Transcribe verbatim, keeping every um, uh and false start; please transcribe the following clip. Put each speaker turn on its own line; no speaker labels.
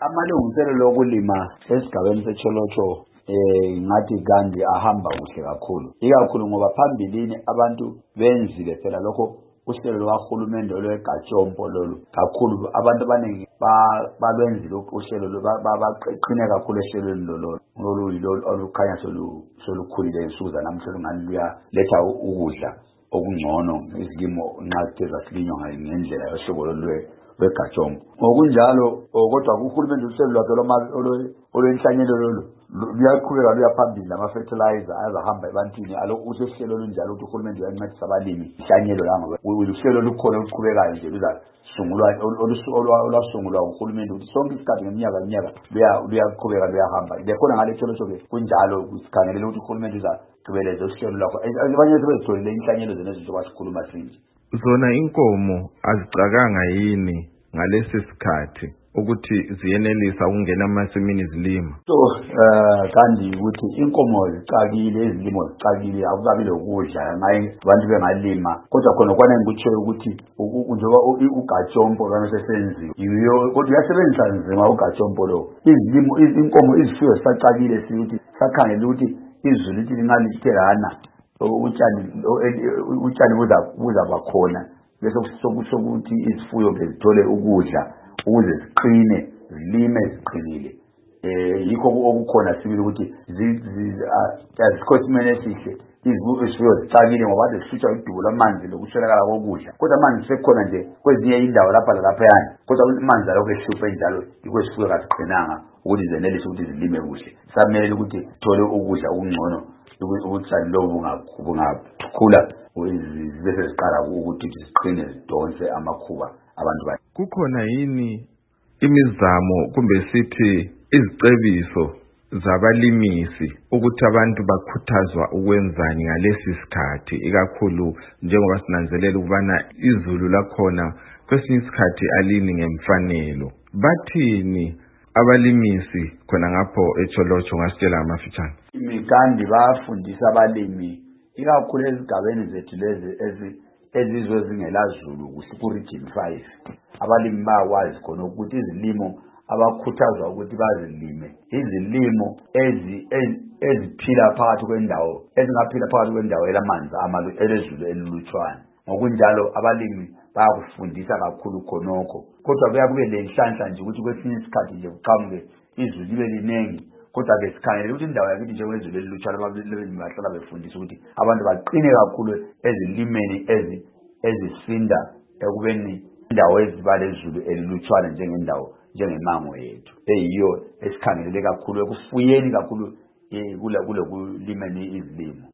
Amalungiselelo okulima esigabeni seTsholotsho eh ngathi kandi ahamba kuhle kakhulu ikakhulu ngoba phambilini abantu benzile phela lokho uhlelo lwakahulumende olwegatshompo lolu kakhulu abantu abaningi balwenzile uhlelo babaqine kakhulu ehlelweni lolu lolu yilo olukhanya solukhulile insuku zanamhla ngani luyaletha ukudla okungcono izilimo nxa zazilinywa ngendlela yohlobo lolwe wegatshompo ngokunjalo kodwa uhulumende uhlelo lwakhe olwenhlanyelo lolu luyaqhubeka luyaphambili lama fertilizer azahamba ebantwini alokhu uhlelo olunjalo ukuthi uhulumende uyancedisa abalimi inhlanyelo langa uhlelo lukhona oluqhubekayo nje luzasungulwa olwasungulwa uhulumende ukuthi sonke isikhathi ngeminyaka ngeminyaka luyaqhubeka luyahamba lekhona ngale Tsholotsho ke kunjalo kusikhangelela ukuthi uhulumende uzaqhubeleza uhlelo lwakho abanye sebezitholile inhlanyelo zena ezinto basikhuluma sinje.
Zona inkomo azicakanga yini ngalesi sikhathi ukuthi ziyenelisa ukungena emasimini zilima?
So eh kandi ukuthi inkomo zicakile izilimo zicakile akukabi lokudla ngaye abantu bengalima kodwa khona kwana ngikutsho ukuthi njengoba ugatshompo lwana sesenziwe yiyo kodwa uyasebenzisa nzima ugatshompo lo izilimo inkomo izifuyo sicakile sithi sakhangela ukuthi izulu lithi lingalithekana utshani utshani buza buza bakhona bese kusokusho ukuthi izifuyo bezithole ukudla ukuze ziqine zilime ziqinile eh yikho okukhona sibili ukuthi azikhosimene esihle izifuyo zicakile ngoba zisitsha idubo lamanzi lokuswelakala kokudla kodwa amanzi sekhona nje kwezinye indawo lapha lapha yana kodwa amanzi alokho ehluphe njalo yikho isifuyo kaziqinanga ukuthi zenelise ukuthi zilime kuhle samele ukuthi thole ukudla okungcono ukuthi lobu bungakhula bese siqala ukuthi siqine zidonse amakhuba abantu bathi.
Kukhona yini imizamo kumbe sithi izicebiso zabalimisi ukuthi abantu bakhuthazwa ukwenzani ngalesi sikhathi ikakhulu njengoba sinanzelela ukubana izulu lakhona kwesinye isikhathi alini ngemfanelo bathini abalimisi khona ngapho eTsholotsho ngasitshela amafitshane?
Imikandi bafundisa abalimi ikakhulu ezigabeni zethu lezi ezizwe zingelazulu kuSekuritini five abalimi bakwazi khona ukuthi izilimo abakhuthazwa ukuthi bazilime izilimo ezi eziphila phakathi kwendawo ezingaphila phakathi kwendawo elamanzi amalu elezulu elilutshwana ngokunjalo abalimi bayakufundisa kakhulu khonokho kodwa kuyakube lenhlanhla nje ukuthi kwesinye isikhathi nje kuqhamuke izulu libe linengi kodwa ke sikhangele ukuthi indawo yakithi njengezulu elilutshwana abalimi bahlala befundisa ukuthi abantu baqine kakhulu ezilimeni ezi ezisinda ekubeni indawo ezibalezulu elilutshwana njengendawo njengemango yethu eyiyo esikhangelele kakhulu ekufuyeni kakhulu kule kule kulimeni izilimo.